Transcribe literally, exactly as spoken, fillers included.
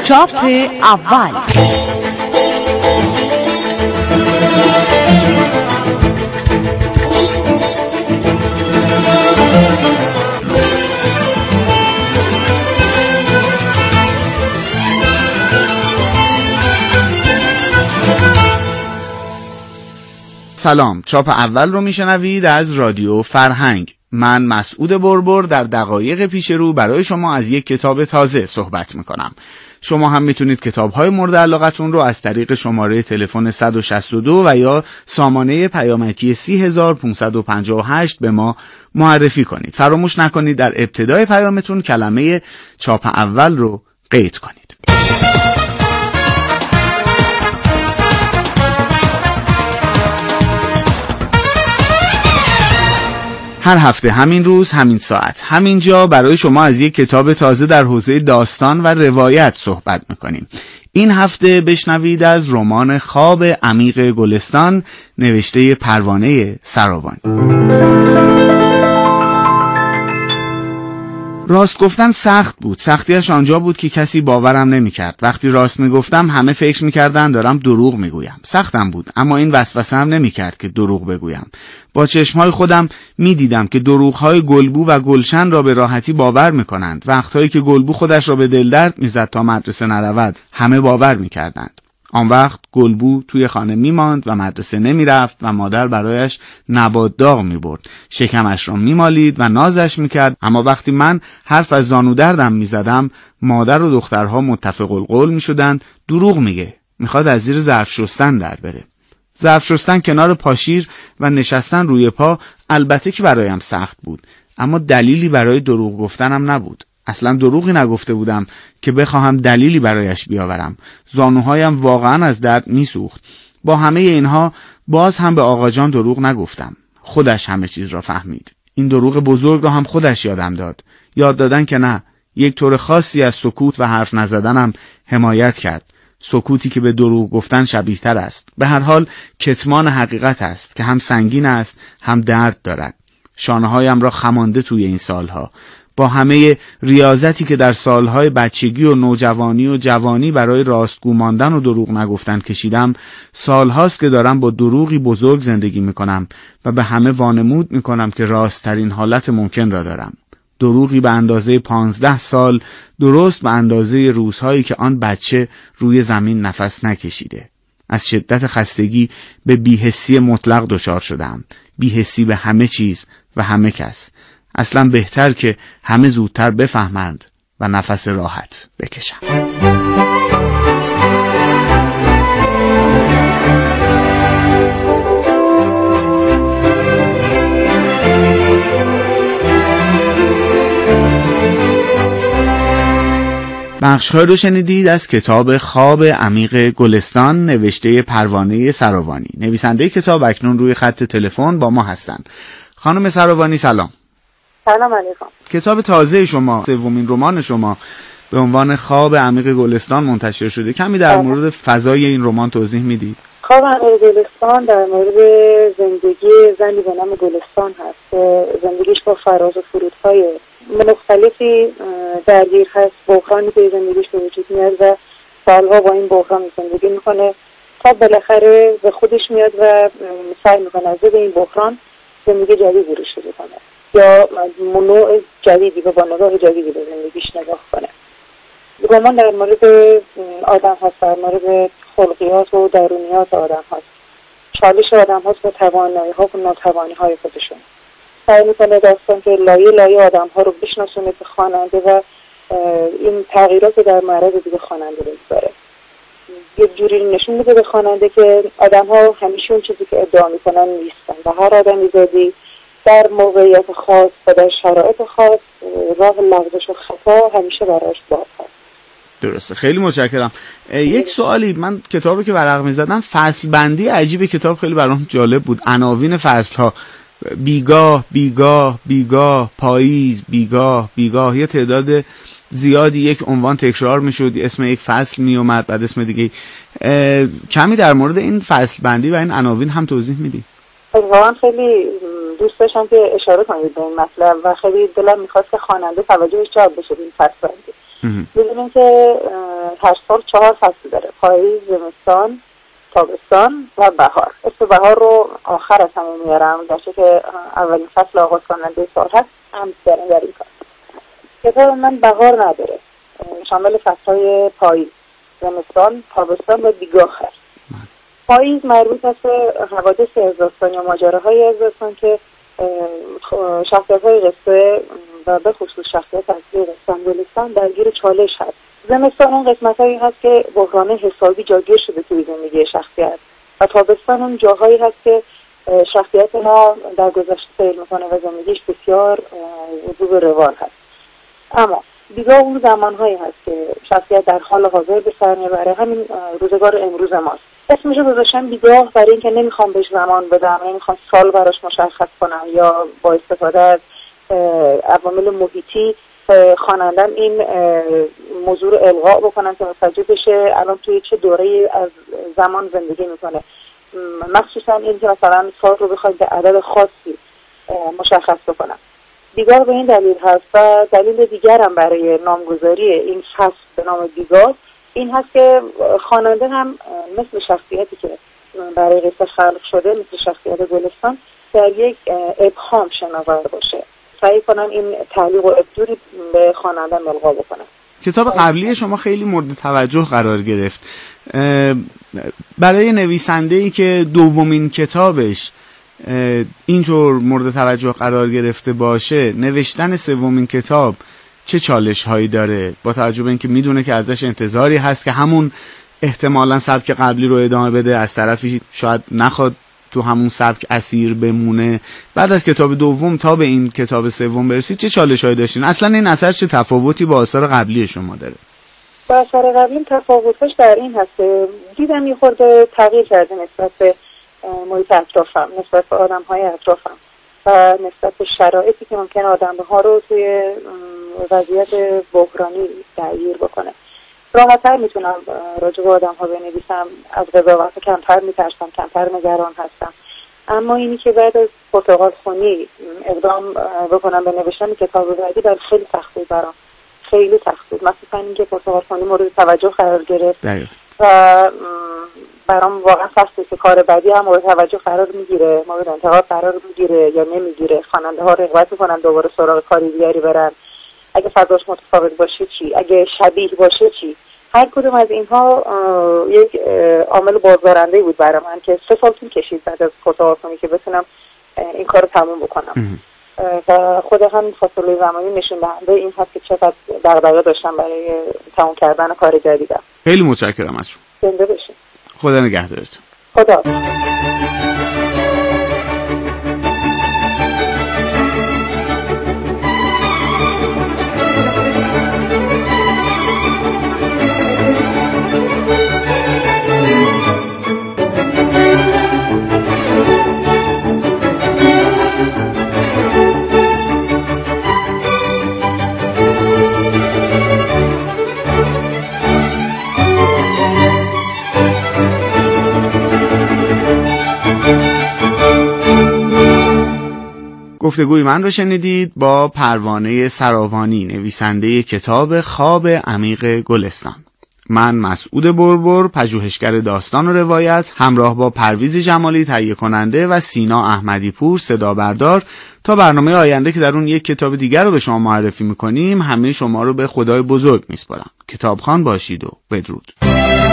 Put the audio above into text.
چاپ اول. سلام، چاپ اول رو میشنوید از رادیو فرهنگ. من مسعود بربر در دقایق پیش رو برای شما از یک کتاب تازه صحبت میکنم. شما هم میتونید کتاب‌های مورد علاقتون رو از طریق شماره تلفن صد و شصت و دو و یا سامانه پیامکی سی هزار و پانصد و پنجاه و هشت به ما معرفی کنید. فراموش نکنید در ابتدای پیامتون کلمه چاپ اول رو قید کنید. هر هفته همین روز، همین ساعت، همین جا برای شما از یک کتاب تازه در حوزه داستان و روایت صحبت میکنیم. این هفته بشنوید از رمان خواب عمیق گلستان نوشته پروانه سراوانی. راست گفتن سخت بود. سختیش آنجا بود که کسی باورم نمی‌کرد. وقتی راست میگفتم همه فکر می‌کردن دارم دروغ میگویم. سختم بود، اما این وسوسه هم نمی‌کرد که دروغ بگویم. با چشم‌های خودم می‌دیدم که دروغ‌های گلبو و گلشن را به راحتی باور می‌کنند. وقتایی که گلبو خودش را به دلدرد می‌زد تا مدرسه نرود، همه باور می‌کردند. آن وقت گلبو توی خانه میماند و مدرسه نمیرفت و مادر برایش نبات داغ میبرد، شکمش را میمالید و نازش میکرد. اما وقتی من حرف از زانو دردم میزدم، مادر و دخترها متفق القول میشدند دروغ میگه، میخواد از زیر ظرف شستن در بره. ظرف شستن کنار پاشیر و نشستن روی پا البته که برایم سخت بود، اما دلیلی برای دروغ گفتنم نبود. اصلا دروغی نگفته بودم که بخواهم دلیلی برایش بیاورم. زانوهایم واقعا از درد میسوخت. با همه اینها باز هم به آقا جان دروغ نگفتم. خودش همه چیز را فهمید. این دروغ بزرگ را هم خودش یادم داد. یاد دادن که نه، یک طور خاصی از سکوت و حرف نزدنم حمایت کرد. سکوتی که به دروغ گفتن شبیه تر است. به هر حال کتمان حقیقت است که هم سنگین است هم درد دارد. شانه‌هایم را خمانده توی این سالها. با همه ریاضتی که در سالهای بچگی و نوجوانی و جوانی برای راستگو ماندن و دروغ نگفتن کشیدم، سالهاست که دارم با دروغی بزرگ زندگی میکنم و به همه وانمود میکنم که راستترین حالت ممکن را دارم. دروغی به اندازه پانزده سال، درست به اندازه روزهایی که آن بچه روی زمین نفس نکشیده. از شدت خستگی به بی‌حسی مطلق دچار شدم. بی‌حسی به همه چیز و همه کس. اصلا بهتر که همه زودتر بفهمند و نفس راحت بکشند. بخش‌هایی رو شنیدید از کتاب خواب عمیق گلستان نوشته پروانه سراوانی. نویسنده کتاب اکنون روی خط تلفن با ما هستند. خانم سراوانی سلام. سلام علیکم. کتاب تازه شما، سومین رمان شما به عنوان خواب عمیق گلستان منتشر شده. کمی در مورد فضای این رمان توضیح میدید؟ خواب عمیق گلستان در مورد زندگی زنی به نام گلستان هست. زندگیش با فراز و فرودهای مختلفی درگیر هست. بحرانی که زندگیش به وجود میاد و سالها با این بحران زندگی میکنه تا بالاخره به خودش میاد و سعی میکنه از این بحران زندگی جدیدی رو شروع کنه یا نوع جدیدی و با نگاه جدیدی به زندگیش نگاه کنه. رمان در مورد آدم هست، در مورد خلقیات و درونیات آدم هست، چالش آدم هست با توانایی ها و ناتوانی های خودشون. سعی میکنه داستان که لایه لایه آدم ها رو بشناسونه به خواننده و این تغییرات در معرض دیگه خواننده بگذاره. یه جوری نشون میده به خواننده که آدم ها همیشه اون چیزی که ادعا میکنن نیستن و هر آدمی زادی در موقعیت خاص و در شرایط خاص راه لغزش و خطا همیشه براش باز هست. درسته، خیلی متشکرم. یک سوالی، من کتابی که ورق می‌زدم فصل بندی عجیب کتاب خیلی برام جالب بود. عناوین فصل ها بیگاه بیگاه بیگاه، پاییز بیگاه بیگاه، یه تعداد زیادی یک عنوان تکرار میشد، اسم یک فصل میومد بعد اسم دیگه. کمی در مورد این فصل بندی و این عناوین هم توضیح میدی؟ واقعا خیلی دوست داشتم که اشاره کنید به این مطلب و خیلی دلم میخواست که خواننده توجهش جلب بشه به این فصل بندی. ببینیم که هر سال چهار فصل داره: پاییز، زمستان، تابستان و بهار. اسم بهار رو آخر از همه میارم، درچه که اولین فصل آغاز کننده سال هست. هم داریم در این کار. کتاب من بهار نداره، شامل فصل‌های پاییز، زمستان، تابستان و بیگاه هست. پاییز مربوط است به حوادث از داستان یا ماجراهای از داستان که شخصیت‌های قصه و به خصوص شخصیت اصلی رستم گلستان درگیر چالش هست. زمستان اون قسمت‌هایی هست که بحران حسابی جاگیر شده توی زندگی شخصیت، و تابستان اون جاهایی هست که شخصیت ما در گذشته سیر میکنه و زندگیش بسیار وضوع به روال هست. اما بیگاه اون زمان‌هایی هست که شخصیت در حال حاضر به سر میبره، همین روزگار امروز ماست. اسمشو گذاشتم بیگاه برای اینکه نمیخوام بهش زمان بدم، نمیخوام سال براش مشخص کنم یا با استفاده از عوامل محیطی خوانندم این موضوع رو الغا بکنم که متوجه بشه الان توی چه دوره‌ای از زمان زندگی میکنه. مخصوصا این که مثلا سال رو بخواید به عدد خاصی مشخص بکنم. بیگاه به این دلیل هست و دلیل دیگرم برای نامگذاری این فصل به نام بیگاه این هست که خواننده هم مثل شخصیتی که برای قصه خلق شده، مثل شخصیت گلستان، در یک ابهام شناور باشه. سعی کنم این تعلیق و ابدوری به خواننده القا بکنم. کتاب قبلی شما خیلی مورد توجه قرار گرفت. برای نویسنده‌ای که دومین کتابش اینطور مورد توجه قرار گرفته باشه، نوشتن سومین کتاب چه چالش هایی داره؟ با توجه به اینکه میدونه که ازش انتظاری هست که همون احتمالاً سبک قبلی رو ادامه بده، از طرفی شاید نخواد تو همون سبک اسیر بمونه. بعد از کتاب دوم تا به این کتاب سوم برسید چه چالش هایی داشتین؟ اصلا این اثر چه تفاوتی با آثار قبلی شما داره؟ با آثار قبلی تفاوتش در این هست که دیدم یه خورده تغییر کرده نسبت به محیط اطرافم، نسبت به آدم های اطرافم و نسبت به شرایطی که ممکن آدم ها رو توی وضعیت بحرانی درگیر بکنه. راحت‌تر میتونم راجع به آدم ها بنویسم، از قضاوت کمتر میترسم، کمتر نگران هستم. اما اینی که بعد از پرتغال خونی اقدام بکنم به نوشتن کتاب بعدی برای خیلی سخت بود برام، خیلی سخت بود. مثلا اینکه پرتغال خونی مورد توجه قرار گرفت دقیق. و برام واقعا سخته که کار بعدی هم مورد توجه قرار میگیره، مورد انتقاد قرار میگیره یا نمیگیره، خواننده ها رغبت میکنن دوباره سراغ کاری دیگری برن. اگه فضاش متفاوت باشه چی؟ اگه شبیه باشه چی؟ هر کدوم از اینها یک عامل بازدارنده بود برای من که سه سال طول کشید بعد از پرتغال خونی که بتونم این کار رو تموم بکنم. و خود هم فاصله زمانی نشون دهنده این هست که چقدر دغدغه داشتم برای تموم کردن کار جدیدم. خیلی متشکرم از شما. زنده باشید. خدا نگهدارتون. خدا. گفتگوی من رو شنیدید با پروانه سراوانی، نویسنده کتاب خواب عمیق گلستان. من مسعود بربر، پژوهشگر داستان و روایت، همراه با پرویز جمالی تهیه کننده و سینا احمدی پور صدا بردار، تا برنامه آینده که در اون یک کتاب دیگر رو به شما معرفی میکنیم، همه شما رو به خدای بزرگ میسپارم. کتابخوان باشید و بدرود.